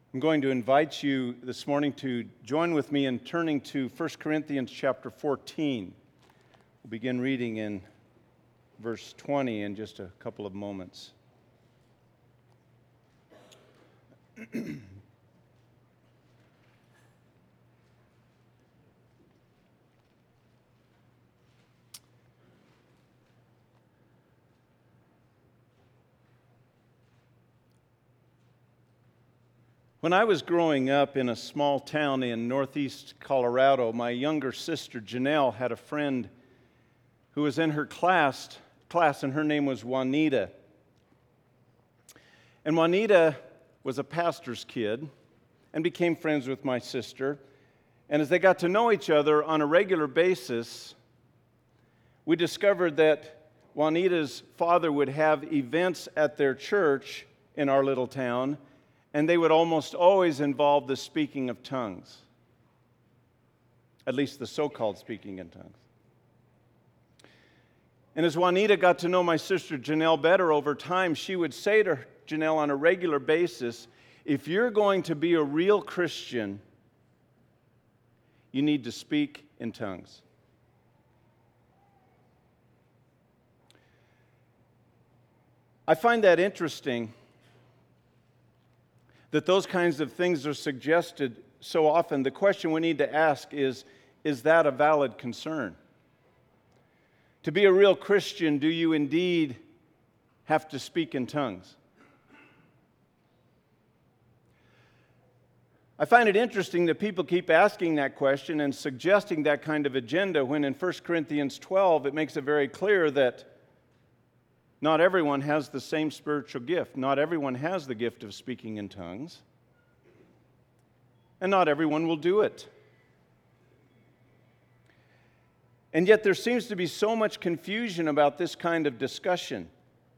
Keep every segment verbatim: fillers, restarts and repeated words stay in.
I'm going to invite you this morning to join with me in turning to First Corinthians chapter fourteen. We'll begin reading in verse twenty in just a couple of moments. When I was growing up in a small town in northeast Colorado, my younger sister Janelle had a friend who was in her class, class and her name was Juanita. And Juanita was a pastor's kid and became friends with my sister. And as they got to know each other on a regular basis, we discovered that Juanita's father would have events at their church in our little town, and they would almost always involve the speaking of tongues, at least the so-called speaking in tongues. And as Juanita got to know my sister Janelle better over time, she would say to Janelle on a regular basis, if you're going to be a real Christian, you need to speak in tongues. I find that interesting that those kinds of things are suggested so often. The question we need to ask is, is that a valid concern? To be a real Christian, do you indeed have to speak in tongues? I find it interesting that people keep asking that question and suggesting that kind of agenda when in First Corinthians twelve it makes it very clear that not everyone has the same spiritual gift. Not everyone has the gift of speaking in tongues. And not everyone will do it. And yet there seems to be so much confusion about this kind of discussion.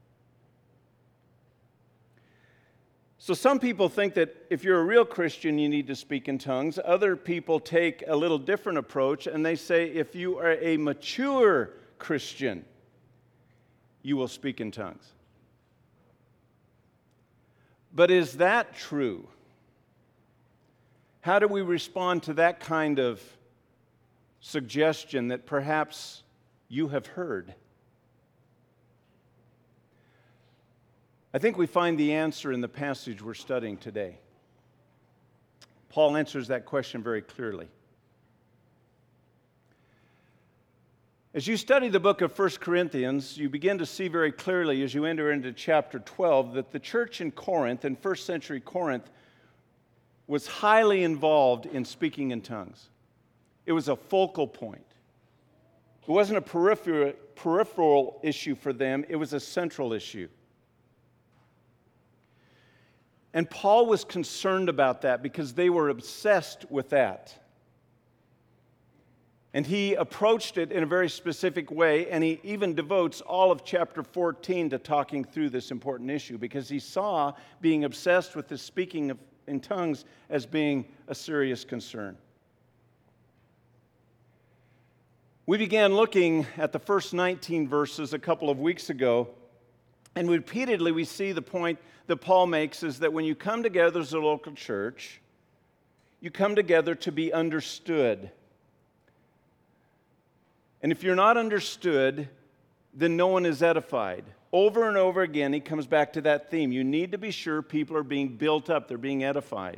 So some people think that if you're a real Christian, you need to speak in tongues. Other people take a little different approach, and they say if you are a mature Christian, you will speak in tongues. But is that true? How do we respond to that kind of suggestion that perhaps you have heard? I think we find the answer in the passage we're studying today. Paul answers that question very clearly. As you study the book of First Corinthians, you begin to see very clearly as you enter into chapter twelve that the church in Corinth, in first century Corinth, was highly involved in speaking in tongues. It was a focal point. It wasn't a peripheral, peripheral issue for them, it was a central issue. And Paul was concerned about that because they were obsessed with that. And he approached it in a very specific way, and he even devotes all of chapter fourteen to talking through this important issue because he saw being obsessed with the speaking of, in tongues as being a serious concern. We began looking at the first nineteen verses a couple of weeks ago, and repeatedly we see the point that Paul makes is that when you come together as a local church, you come together to be understood. And if you're not understood, then no one is edified. Over and over again, he comes back to that theme. You need to be sure people are being built up, they're being edified.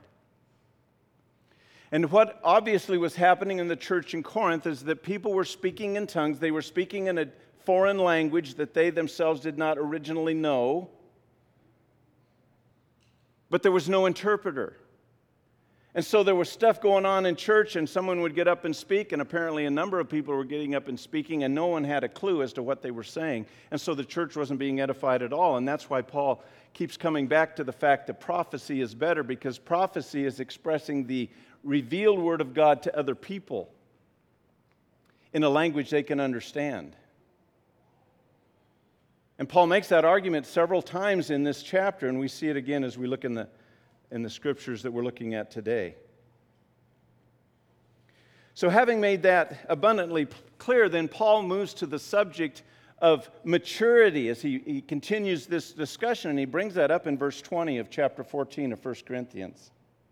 And what obviously was happening in the church in Corinth is that people were speaking in tongues. They were speaking in a foreign language that they themselves did not originally know. But there was no interpreter. And so there was stuff going on in church, and someone would get up and speak, and apparently a number of people were getting up and speaking, and no one had a clue as to what they were saying. And so the church wasn't being edified at all, and that's why Paul keeps coming back to the fact that prophecy is better, because prophecy is expressing the revealed word of God to other people in a language they can understand. And Paul makes that argument several times in this chapter, and we see it again as we look in the in the scriptures that we're looking at today. So having made that abundantly clear, then Paul moves to the subject of maturity as he, he continues this discussion, and he brings that up in verse twenty of chapter fourteen of First Corinthians.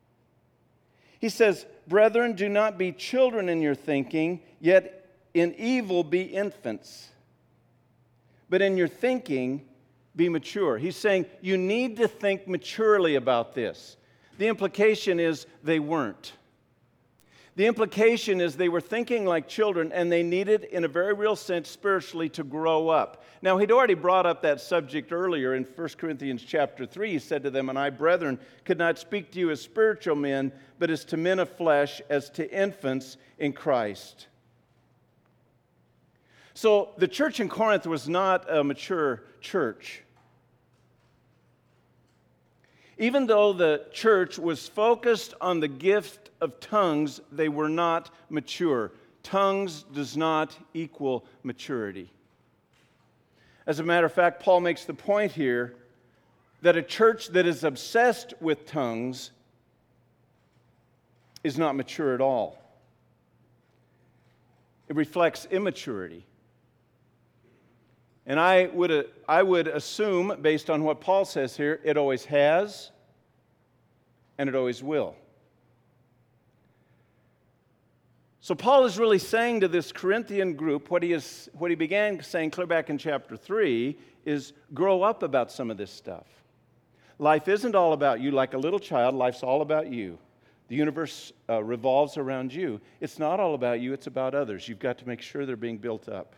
He says, "Brethren, do not be children in your thinking, yet in evil be infants. But in your thinking, be mature." He's saying you need to think maturely about this. The implication is they weren't. The implication is they were thinking like children, and they needed, in a very real sense, spiritually to grow up. Now, he'd already brought up that subject earlier in First Corinthians chapter three. He said to them, "And I, brethren, could not speak to you as spiritual men, but as to men of flesh, as to infants in Christ." So the church in Corinth was not a mature church. Even though the church was focused on the gift of tongues, they were not mature. Tongues does not equal maturity. As a matter of fact, Paul makes the point here that a church that is obsessed with tongues is not mature at all. It reflects immaturity. And I would, I would assume, based on what Paul says here, it always has and it always will. So Paul is really saying to this Corinthian group, what he, is, what he began saying clear back in chapter three, is grow up about some of this stuff. Life isn't all about you like a little child. Life's all about you. The universe uh, revolves around you. It's not all about you, it's about others. You've got to make sure they're being built up.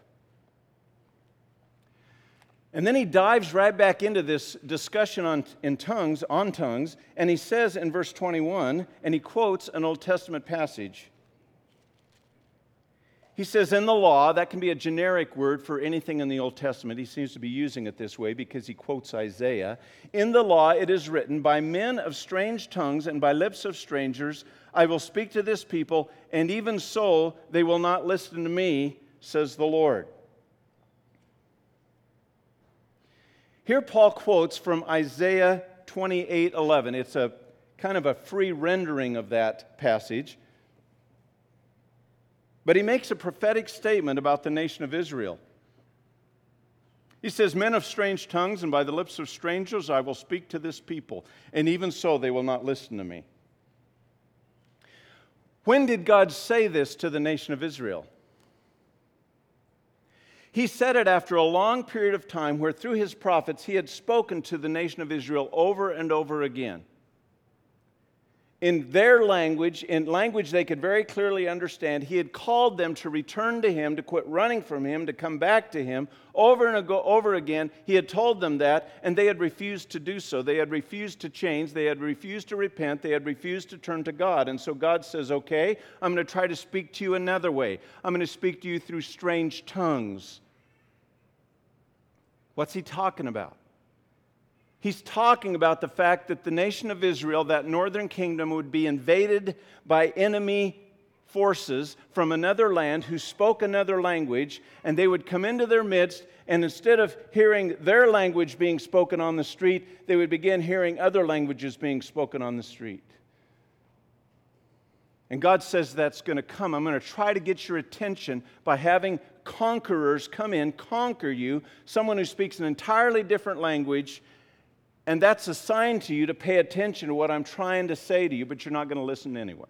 And then he dives right back into this discussion on, in tongues, on tongues, and he says in verse twenty-one, and he quotes an Old Testament passage. He says, in the law, that can be a generic word for anything in the Old Testament. He seems to be using it this way because he quotes Isaiah. In the law it is written, by men of strange tongues and by lips of strangers, I will speak to this people, and even so they will not listen to me, says the Lord. Here Paul quotes from Isaiah twenty-eight eleven. It's a kind of a free rendering of that passage. But he makes a prophetic statement about the nation of Israel. He says, men of strange tongues, and by the lips of strangers I will speak to this people, and even so they will not listen to me. When did God say this to the nation of Israel? He said it after a long period of time where through his prophets he had spoken to the nation of Israel over and over again. In their language, in language they could very clearly understand, he had called them to return to him, to quit running from him, to come back to him. Over and over again, he had told them that, and they had refused to do so. They had refused to change. They had refused to repent. They had refused to turn to God. And so God says, okay, I'm going to try to speak to you another way. I'm going to speak to you through strange tongues. What's he talking about? He's talking about the fact that the nation of Israel, that northern kingdom, would be invaded by enemy forces from another land who spoke another language, and they would come into their midst, and instead of hearing their language being spoken on the street, they would begin hearing other languages being spoken on the street. And God says that's going to come. I'm going to try to get your attention by having conquerors come in, conquer you, someone who speaks an entirely different language. And that's a sign to you to pay attention to what I'm trying to say to you, but you're not going to listen anyway.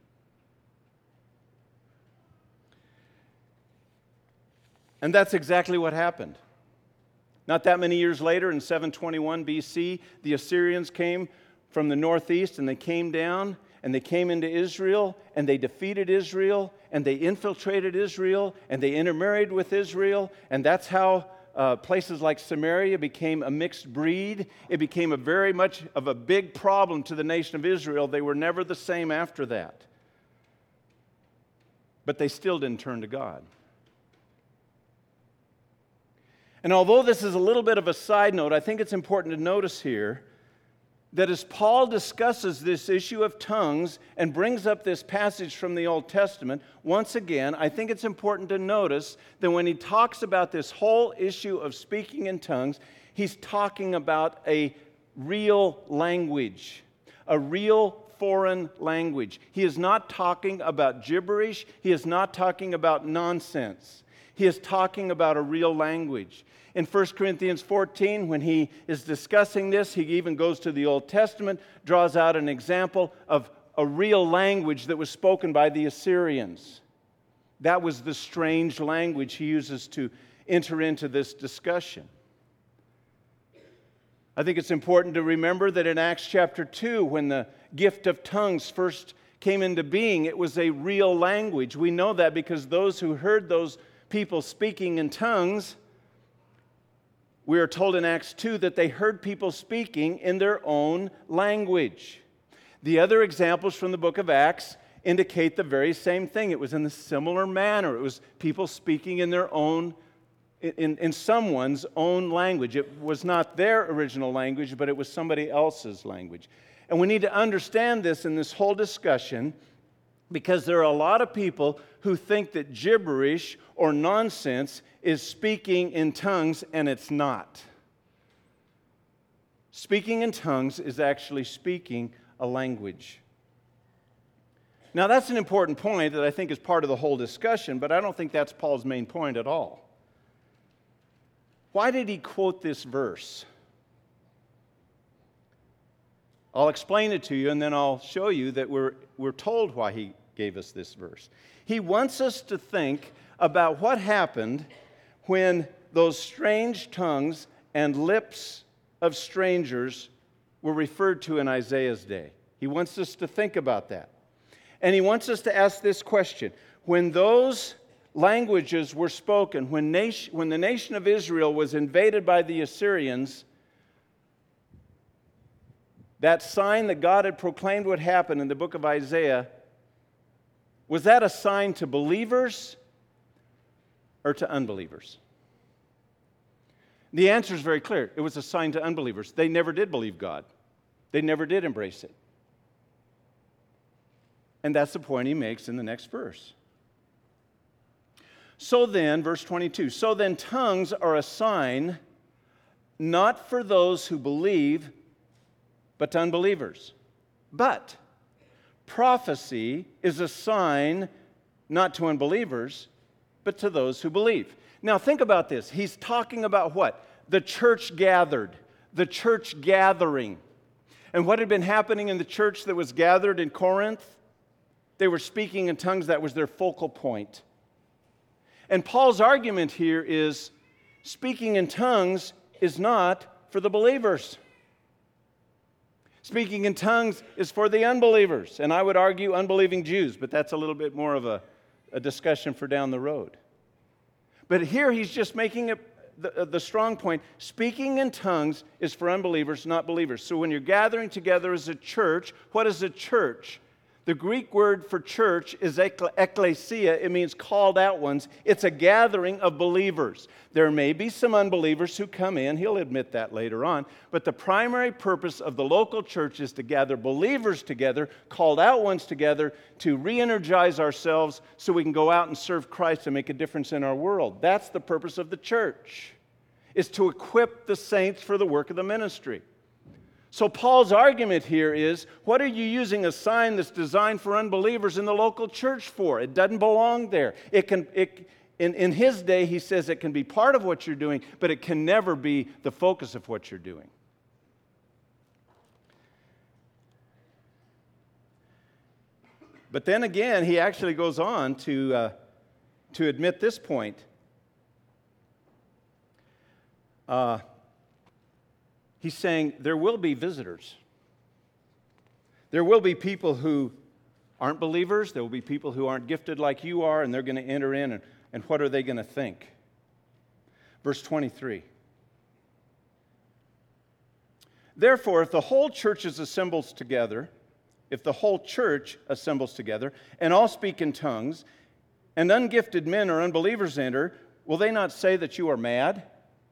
And that's exactly what happened. Not that many years later, in seven twenty-one B C, the Assyrians came from the northeast, and they came down, and they came into Israel, and they defeated Israel, and they infiltrated Israel, and they intermarried with Israel, and that's how Uh, places like Samaria became a mixed breed. It became a very much of a big problem to the nation of Israel. They were never the same after that. But they still didn't turn to God. And although this is a little bit of a side note, I think it's important to notice here that as Paul discusses this issue of tongues and brings up this passage from the Old Testament, once again, I think it's important to notice that when he talks about this whole issue of speaking in tongues, he's talking about a real language, a real foreign language. He is not talking about gibberish. He is not talking about nonsense. He is talking about a real language. In First Corinthians fourteen, when he is discussing this, he even goes to the Old Testament, draws out an example of a real language that was spoken by the Assyrians. That was the strange language he uses to enter into this discussion. I think it's important to remember that in Acts chapter two, when the gift of tongues first came into being, it was a real language. We know that because those who heard those people speaking in tongues, we are told in Acts two that they heard people speaking in their own language. The other examples from the book of Acts indicate the very same thing. It was in a similar manner. It was people speaking in their own, in, in someone's own language. It was not their original language, but it was somebody else's language. And we need to understand this in this whole discussion, because there are a lot of people who think that gibberish or nonsense is speaking in tongues, and it's not. Speaking in tongues is actually speaking a language. Now, that's an important point that I think is part of the whole discussion, but I don't think that's Paul's main point at all. Why did he quote this verse? I'll explain it to you, and then I'll show you that we're, we're told why he gave us this verse. He wants us to think about what happened when those strange tongues and lips of strangers were referred to in Isaiah's day. He wants us to think about that. And he wants us to ask this question. When those languages were spoken, when, nation, when the nation of Israel was invaded by the Assyrians, that sign that God had proclaimed would happen in the book of Isaiah, was that a sign to believers or to unbelievers? The answer is very clear. It was a sign to unbelievers. They never did believe God. They never did embrace it. And that's the point he makes in the next verse. So then, verse twenty-two, so then tongues are a sign not for those who believe, but to unbelievers. But prophecy is a sign not to unbelievers, but to those who believe. Now think about this. He's talking about what? The church gathered, the church gathering. And what had been happening in the church that was gathered in Corinth? They were speaking in tongues. That was their focal point. And Paul's argument here is speaking in tongues is not for the believers. Speaking in tongues is for the unbelievers. And I would argue unbelieving Jews, but that's a little bit more of a, a discussion for down the road. But here he's just making it the, the strong point. Speaking in tongues is for unbelievers, not believers. So when you're gathering together as a church, what is a church? The Greek word for church is ekklesia. It means called out ones. It's a gathering of believers. There may be some unbelievers who come in. He'll admit that later on. But the primary purpose of the local church is to gather believers together, called out ones together, to re-energize ourselves so we can go out and serve Christ and make a difference in our world. That's the purpose of the church, is to equip the saints for the work of the ministry. So Paul's argument here is, what are you using a sign that's designed for unbelievers in the local church for? It doesn't belong there. It can, it, in, in his day, he says it can be part of what you're doing, but it can never be the focus of what you're doing. But then again, he actually goes on to, uh, to admit this point. Uh, He's saying there will be visitors. There will be people who aren't believers. There will be people who aren't gifted like you are, and they're going to enter in, and, and what are they going to think? Verse twenty-three. Therefore, if the whole church is assembles together, if the whole church assembles together, and all speak in tongues, and ungifted men or unbelievers enter, will they not say that you are mad?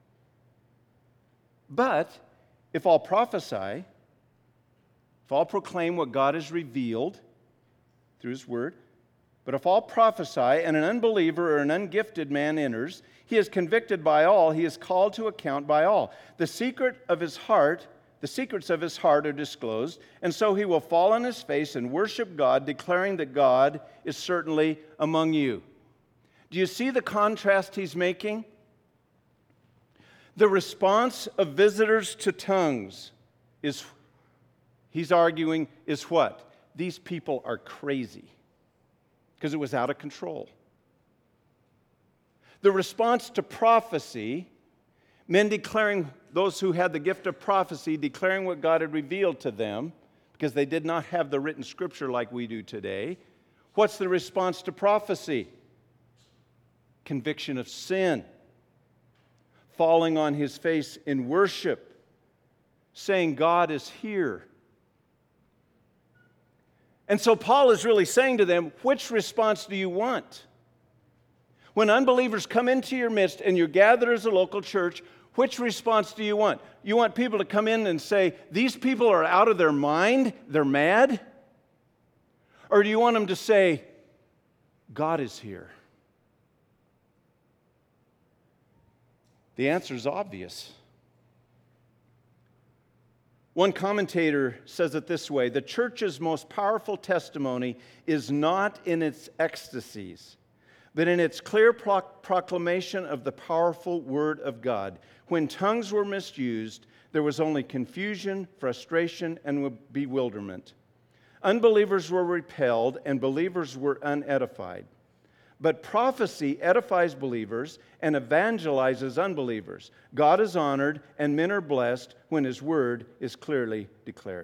But if all prophesy, if all proclaim what God has revealed through His Word, but if all prophesy and an unbeliever or an ungifted man enters, he is convicted by all, he is called to account by all. The secret of his heart, the secrets of his heart are disclosed, and so he will fall on his face and worship God, declaring that God is certainly among you. Do you see the contrast he's making? The response of visitors to tongues is, he's arguing, is what? these people are crazy, because it was out of control. The response to prophecy, men declaring, those who had the gift of prophecy, declaring what God had revealed to them, because they did not have the written scripture like we do today. What's the response to prophecy? Conviction of sin. Falling on his face in worship, saying God is here. And so Paul is really saying to them, which response do you want? When unbelievers come into your midst and you're gathered as a local church, which response do you want? You want people to come in and say, these people are out of their mind, they're mad? Or do you want them to say, God is here? The answer is obvious. One commentator says it this way: the church's most powerful testimony is not in its ecstasies, but in its clear pro- proclamation of the powerful Word of God. When tongues were misused, there was only confusion, frustration, and bewilderment. Unbelievers were repelled, and believers were unedified. But prophecy edifies believers and evangelizes unbelievers. God is honored, and men are blessed when His Word is clearly declared.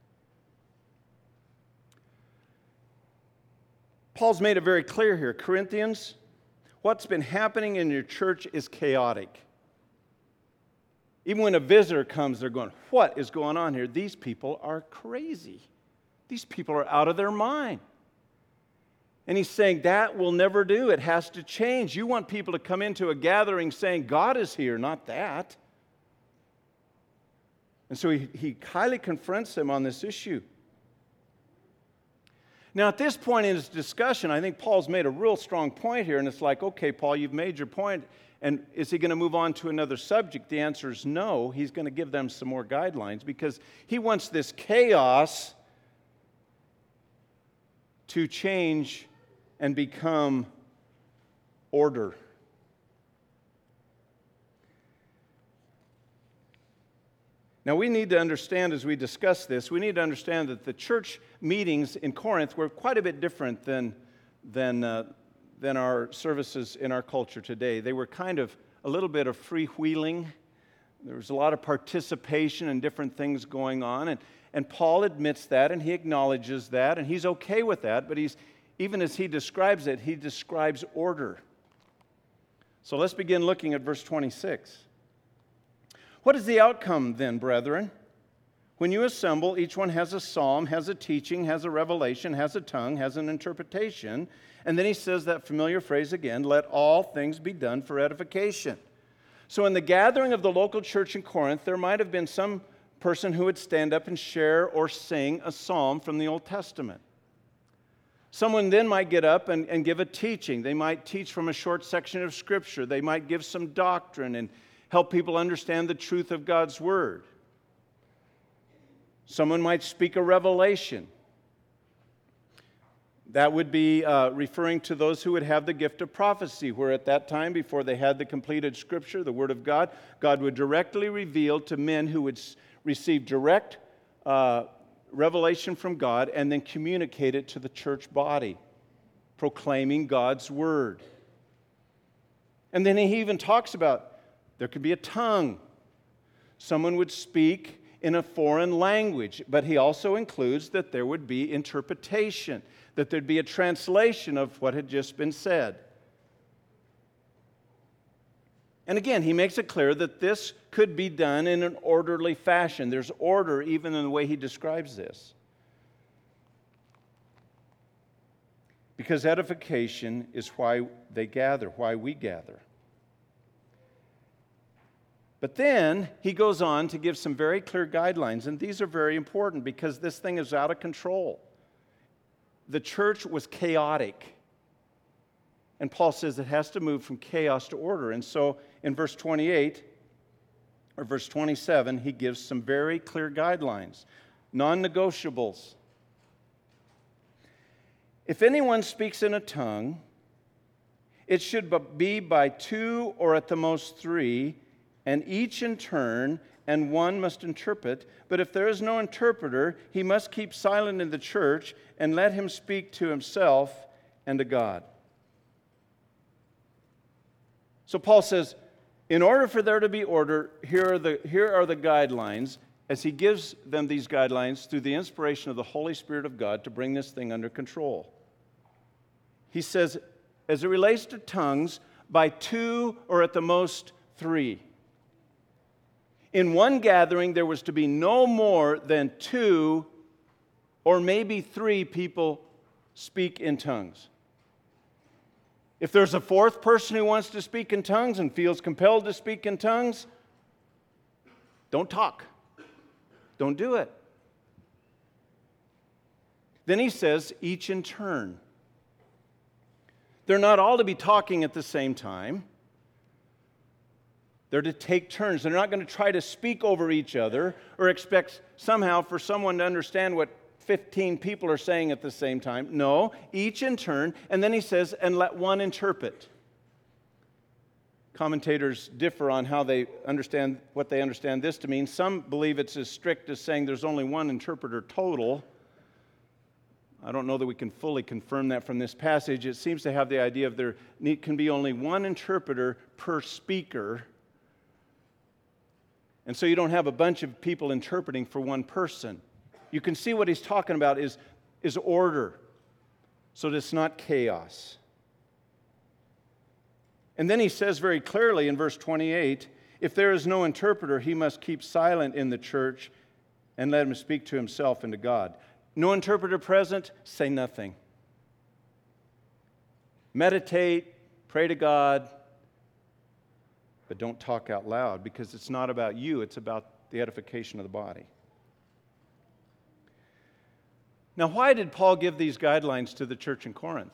Paul's made it very clear here. Corinthians, what's been happening in your church is chaotic. Even when a visitor comes, they're going, what is going on here? These people are crazy. These people are out of their mind. And he's saying that will never do. It has to change. You want people to come into a gathering saying, God is here, not that. And so he, he highly confronts them on this issue. Now, at this point in his discussion, I think Paul's made a real strong point here, and it's like, okay, Paul, you've made your point, and is he going to move on to another subject? The answer is no. He's going to give them some more guidelines, because he wants this chaos to change and become order. Now, we need to understand as we discuss this, we need to understand that the church meetings in Corinth were quite a bit different than, than, uh, than our services in our culture today. They were kind of a little bit of freewheeling. There was a lot of participation and different things going on. And, and Paul admits that, and he acknowledges that, and he's okay with that, but he's even as he describes it, he describes order. So let's begin looking at verse twenty-six. What is the outcome then, brethren? When you assemble, each one has a psalm, has a teaching, has a revelation, has a tongue, has an interpretation. And then he says that familiar phrase again, let all things be done for edification. So in the gathering of the local church in Corinth, there might have been some person who would stand up and share or sing a psalm from the Old Testament. Someone then might get up and, and give a teaching. They might teach from a short section of Scripture. They might give some doctrine and help people understand the truth of God's Word. Someone might speak a revelation. That would be uh, referring to those who would have the gift of prophecy, where at that time, before they had the completed Scripture, the Word of God, God would directly reveal to men who would s- receive direct uh, revelation from God and then communicate it to the church body, proclaiming God's Word. And then he even talks about there could be a tongue. Someone would speak in a foreign language, but he also includes that there would be interpretation, that there'd be a translation of what had just been said. And again, he makes it clear that this could be done in an orderly fashion. There's order even in the way he describes this. Because edification is why they gather, why we gather. But then he goes on to give some very clear guidelines, and these are very important because this thing is out of control. The church was chaotic. And Paul says it has to move from chaos to order. And so in verse twenty-eight, or verse twenty-seven, he gives some very clear guidelines, non-negotiables. If anyone speaks in a tongue, it should be by two or at the most three, and each in turn, and one must interpret. But if there is no interpreter, he must keep silent in the church and let him speak to himself and to God. So Paul says, in order for there to be order, here are the, here are the guidelines, as he gives them these guidelines through the inspiration of the Holy Spirit of God to bring this thing under control. He says, as it relates to tongues, by two or at the most three. In one gathering, there was to be no more than two or maybe three people speak in tongues. If there's a fourth person who wants to speak in tongues and feels compelled to speak in tongues, don't talk. Don't do it. Then he says, each in turn. They're not all to be talking at the same time. They're to take turns. They're not going to try to speak over each other or expect somehow for someone to understand what fifteen people are saying at the same time. No, each in turn. And then he says, and let one interpret. Commentators differ on how they understand what they understand this to mean. Some believe it's as strict as saying there's only one interpreter total. I don't know that we can fully confirm that from this passage. It seems to have the idea of there can be only one interpreter per speaker. And so you don't have a bunch of people interpreting for one person. You can see what he's talking about is, is order, so that it's not chaos. And then he says very clearly in verse twenty-eight, if there is no interpreter, he must keep silent in the church and let him speak to himself and to God. No interpreter present, say nothing. Meditate, pray to God, but don't talk out loud, because it's not about you, it's about the edification of the body. Now, why did Paul give these guidelines to the church in Corinth?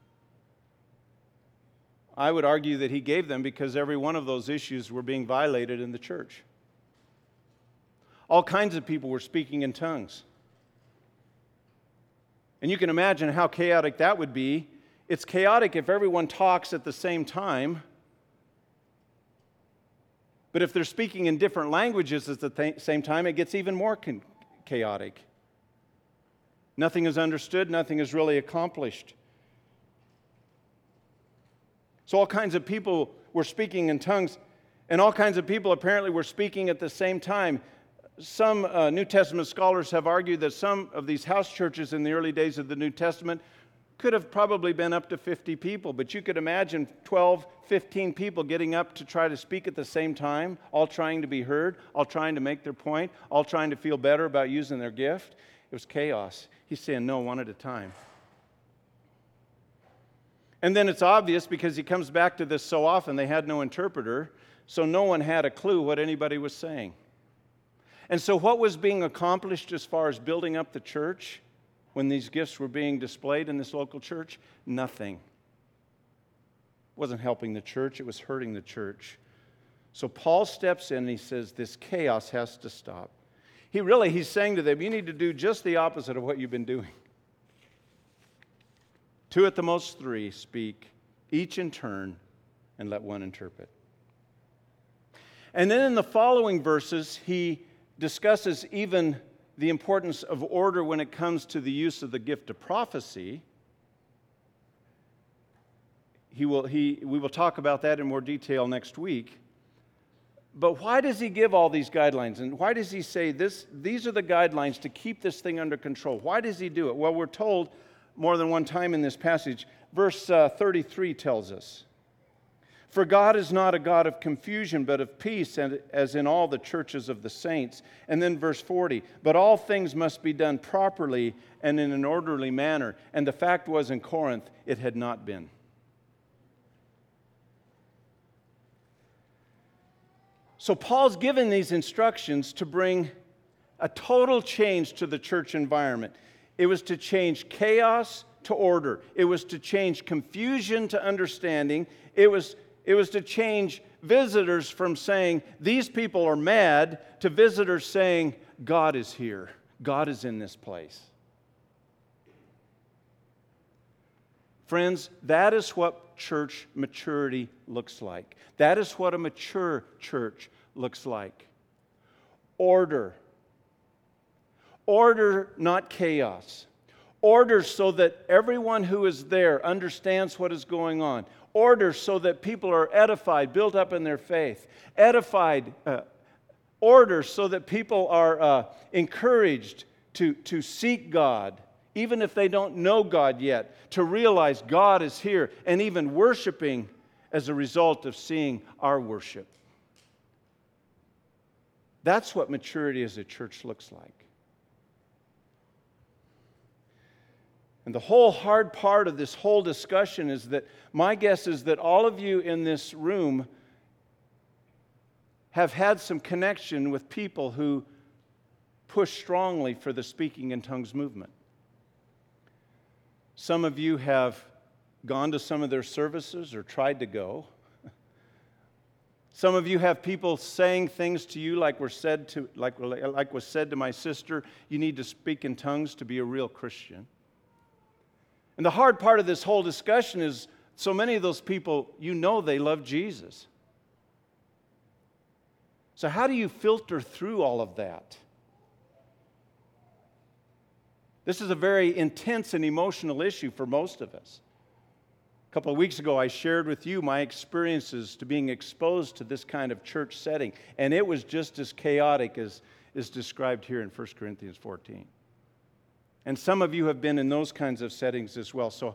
I would argue that he gave them because every one of those issues were being violated in the church. All kinds of people were speaking in tongues. And you can imagine how chaotic that would be. It's chaotic if everyone talks at the same time. But if they're speaking in different languages at the th- same time, it gets even more con- chaotic. Nothing is understood, nothing is really accomplished. So all kinds of people were speaking in tongues, and all kinds of people apparently were speaking at the same time. Some uh, New Testament scholars have argued that some of these house churches in the early days of the New Testament could have probably been up to fifty people, but you could imagine twelve, fifteen people getting up to try to speak at the same time, all trying to be heard, all trying to make their point, all trying to feel better about using their gift. It was chaos. He's saying no, one at a time. And then it's obvious because he comes back to this so often, they had no interpreter, so no one had a clue what anybody was saying. And so what was being accomplished as far as building up the church when these gifts were being displayed in this local church? Nothing. It wasn't helping the church, it was hurting the church. So Paul steps in and he says, this chaos has to stop. He really, he's saying to them, you need to do just the opposite of what you've been doing. Two at the most three speak, each in turn, and let one interpret. And then in the following verses, he discusses even the importance of order when it comes to the use of the gift of prophecy. He will, he, we will talk about that in more detail next week. But why does he give all these guidelines? And why does he say this? These are the guidelines to keep this thing under control. Why does he do it? Well, we're told more than one time in this passage. Verse uh, thirty-three tells us, for God is not a God of confusion, but of peace, and as in all the churches of the saints. And then verse forty, but all things must be done properly and in an orderly manner. And the fact was, in Corinth, it had not been. So Paul's given these instructions to bring a total change to the church environment. It was to change chaos to order. It was to change confusion to understanding. It was, it was to change visitors from saying, these people are mad, to visitors saying, God is here. God is in this place. Friends, that is what church maturity looks like. That is what a mature church looks like. order. Order, not chaos. Order so that everyone who is there understands what is going on. Order so that people are edified, built up in their faith. Edified, uh, order so that people are uh, encouraged to, to seek God, even if they don't know God yet, to realize God is here, and even worshiping as a result of seeing our worship. That's what maturity as a church looks like. And the whole hard part of this whole discussion is that my guess is that all of you in this room have had some connection with people who push strongly for the speaking in tongues movement. Some of you have gone to some of their services or tried to go. Some of you have people saying things to you like were said to like, like was said to my sister, you need to speak in tongues to be a real Christian. And the hard part of this whole discussion is so many of those people, you know they love Jesus. So how do you filter through all of that? This is a very intense and emotional issue for most of us. A couple of weeks ago, I shared with you my experiences to being exposed to this kind of church setting, and it was just as chaotic as is described here in First Corinthians fourteen. And some of you have been in those kinds of settings as well. So,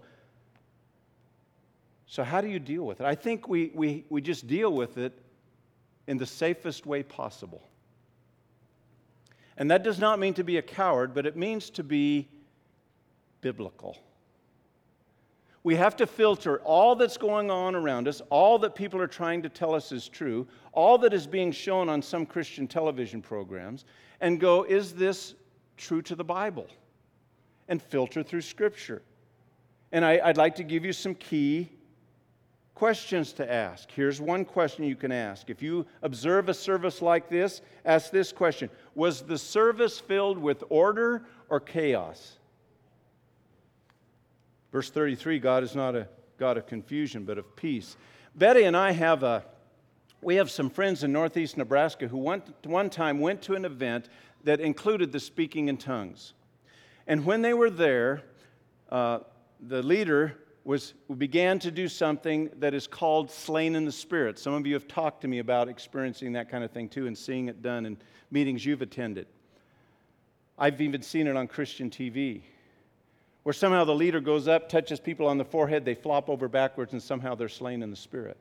so how do you deal with it? I think we, we, we just deal with it in the safest way possible. And that does not mean to be a coward, but it means to be biblical. We have to filter all that's going on around us, all that people are trying to tell us is true, all that is being shown on some Christian television programs, and go, is this true to the Bible? And filter through Scripture. And I, I'd like to give you some key questions to ask. Here's one question you can ask. If you observe a service like this, ask this question. Was the service filled with order or chaos? Verse thirty-three, God is not a God of confusion, but of peace. Betty and I have a, we have some friends in northeast Nebraska who one, one time went to an event that included the speaking in tongues. And when they were there, uh, the leader was began to do something that is called slain in the Spirit. Some of you have talked to me about experiencing that kind of thing too and seeing it done in meetings you've attended. I've even seen it on Christian T V, where somehow the leader goes up, touches people on the forehead, they flop over backwards, and somehow they're slain in the Spirit.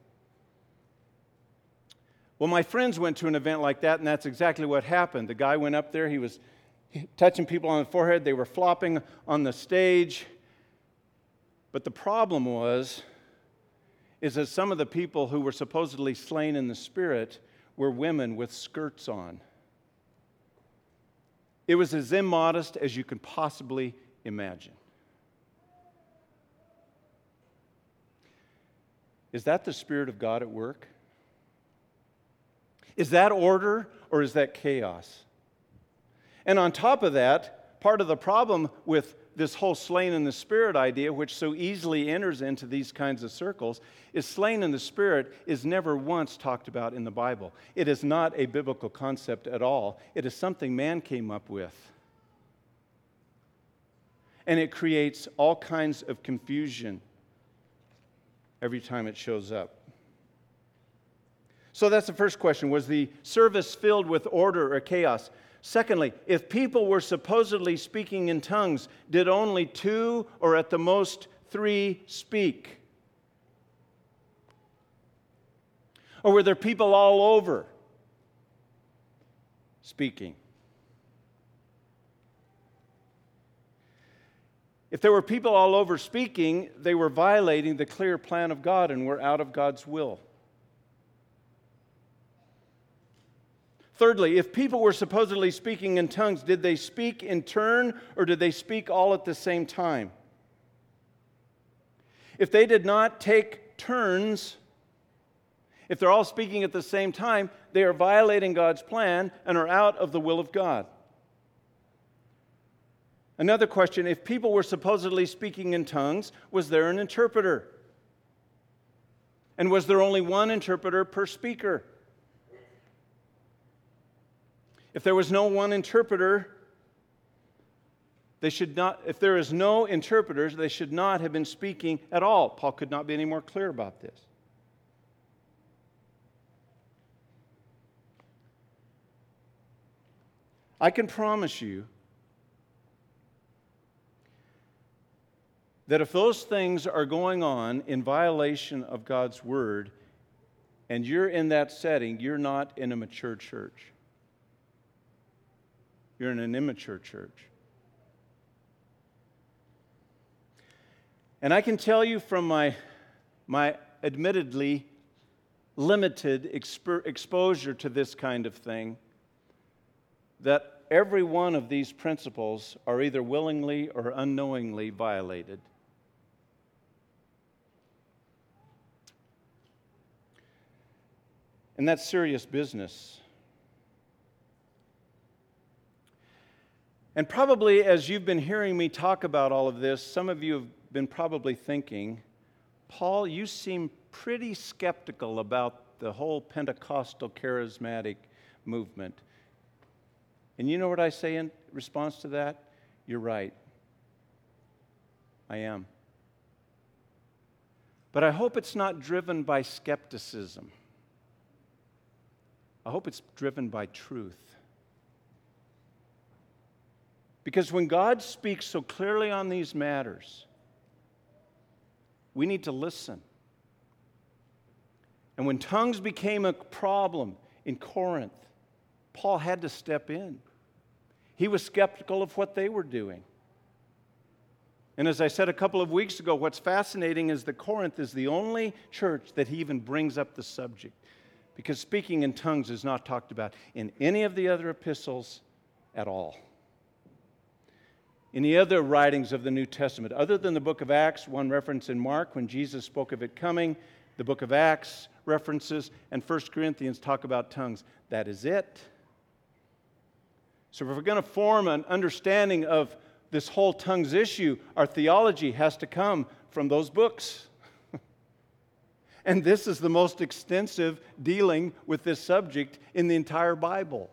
Well, my friends went to an event like that, and that's exactly what happened. The guy went up there, he was touching people on the forehead, they were flopping on the stage. But the problem was, is that some of the people who were supposedly slain in the Spirit were women with skirts on. It was as immodest as you can possibly imagine. Is that the Spirit of God at work? Is that order or is that chaos? And on top of that, part of the problem with this whole slain in the Spirit idea, which so easily enters into these kinds of circles, is slain in the Spirit is never once talked about in the Bible. It is not a biblical concept at all. It is something man came up with. And it creates all kinds of confusion every time it shows up. So that's the first question. Was the service filled with order or chaos? Secondly, if people were supposedly speaking in tongues, did only two or at the most three speak? Or were there people all over speaking? If there were people all over speaking, they were violating the clear plan of God and were out of God's will. Thirdly, if people were supposedly speaking in tongues, did they speak in turn or did they speak all at the same time? If they did not take turns, if they're all speaking at the same time, they are violating God's plan and are out of the will of God. Another question, if people were supposedly speaking in tongues, was there an interpreter? And was there only one interpreter per speaker? If there was no one interpreter, they should not, if there is no interpreters, they should not have been speaking at all. Paul could not be any more clear about this. I can promise you that if those things are going on in violation of God's word, and you're in that setting, you're not in a mature church. You're in an immature church. And I can tell you from my, my admittedly limited exper- exposure to this kind of thing, that every one of these principles are either willingly or unknowingly violated. And that's serious business. And probably as you've been hearing me talk about all of this, some of you have been probably thinking, Paul, you seem pretty skeptical about the whole Pentecostal charismatic movement. And you know what I say in response to that? You're right. I am. But I hope it's not driven by skepticism. I hope it's driven by truth. Because when God speaks so clearly on these matters, we need to listen. And when tongues became a problem in Corinth, Paul had to step in. He was skeptical of what they were doing. And as I said a couple of weeks ago, what's fascinating is that Corinth is the only church that he even brings up the subject. Because speaking in tongues is not talked about in any of the other epistles at all. In the other writings of the New Testament, other than the book of Acts, one reference in Mark when Jesus spoke of it coming, the book of Acts references, and First Corinthians talk about tongues. That is it. So if we're going to form an understanding of this whole tongues issue, our theology has to come from those books. And this is the most extensive dealing with this subject in the entire Bible.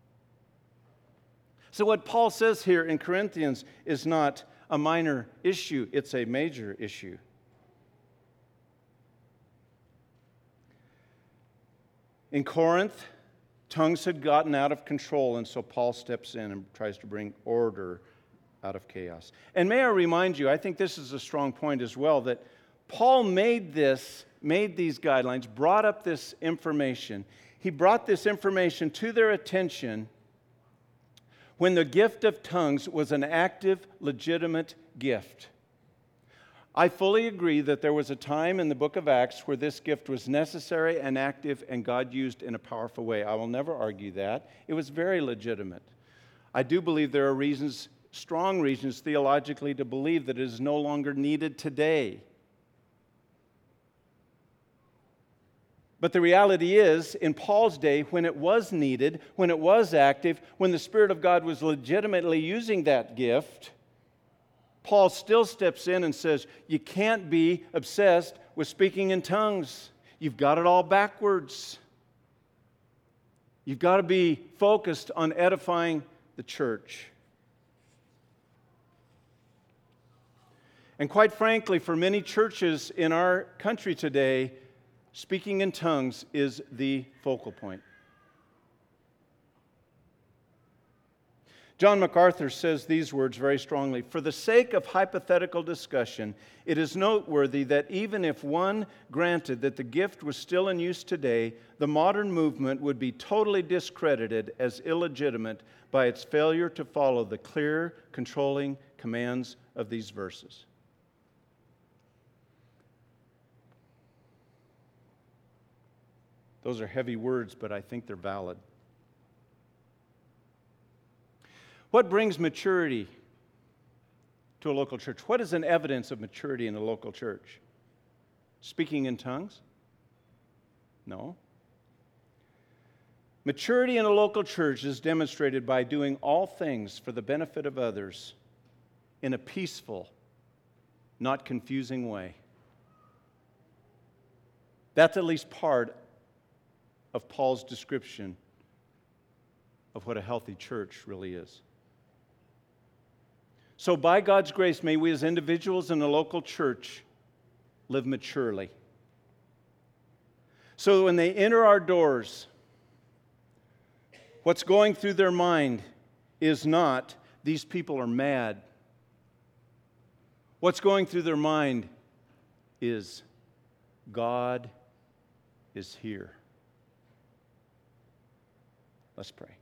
So what Paul says here in Corinthians is not a minor issue, it's a major issue. In Corinth, tongues had gotten out of control, and so Paul steps in and tries to bring order out of chaos. And may I remind you, I think this is a strong point as well, that Paul made this, made these guidelines, brought up this information. He brought this information to their attention when the gift of tongues was an active, legitimate gift. I fully agree that there was a time in the book of Acts where this gift was necessary and active and God used in a powerful way. I will never argue that. It was very legitimate. I do believe there are reasons, strong reasons theologically, to believe that it is no longer needed today. But the reality is, in Paul's day, when it was needed, when it was active, when the Spirit of God was legitimately using that gift, Paul still steps in and says, you can't be obsessed with speaking in tongues. You've got it all backwards. You've got to be focused on edifying the church. And quite frankly, for many churches in our country today, speaking in tongues is the focal point. John MacArthur says these words very strongly. For the sake of hypothetical discussion, it is noteworthy that even if one granted that the gift was still in use today, the modern movement would be totally discredited as illegitimate by its failure to follow the clear, controlling commands of these verses. Those are heavy words, but I think they're valid. What brings maturity to a local church? What is an evidence of maturity in a local church? Speaking in tongues? No. Maturity in a local church is demonstrated by doing all things for the benefit of others in a peaceful, not confusing way. That's at least part of Paul's description of what a healthy church really is. So by God's grace, may we as individuals in the local church live maturely. So when they enter our doors, what's going through their mind is not, these people are mad. What's going through their mind is, God is here. Let's pray.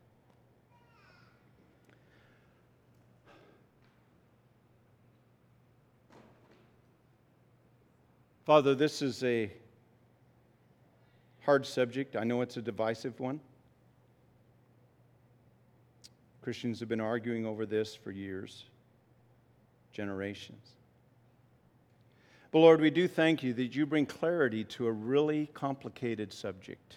Father, this is a hard subject. I know it's a divisive one. Christians have been arguing over this for years, generations. But Lord, we do thank you that you bring clarity to a really complicated subject.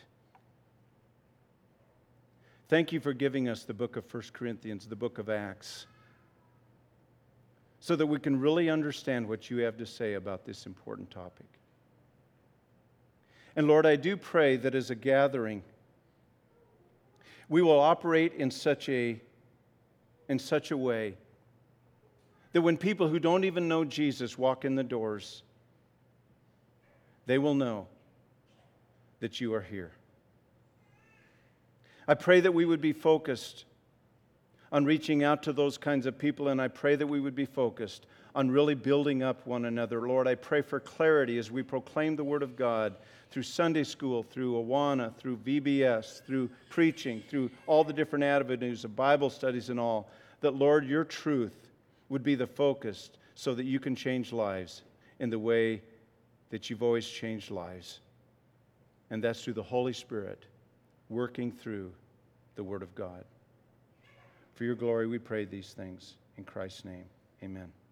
Thank you for giving us the book of First Corinthians, the book of Acts, so that we can really understand what you have to say about this important topic. And Lord, I do pray that as a gathering, we will operate in such a, in such a way that when people who don't even know Jesus walk in the doors, they will know that you are here. I pray that we would be focused on reaching out to those kinds of people, and I pray that we would be focused on really building up one another. Lord, I pray for clarity as we proclaim the Word of God through Sunday school, through Awana, through V B S, through preaching, through all the different avenues of Bible studies and all, that, Lord, your truth would be the focus so that you can change lives in the way that you've always changed lives. And that's through the Holy Spirit working through the Word of God. For your glory, we pray these things. In Christ's name, amen.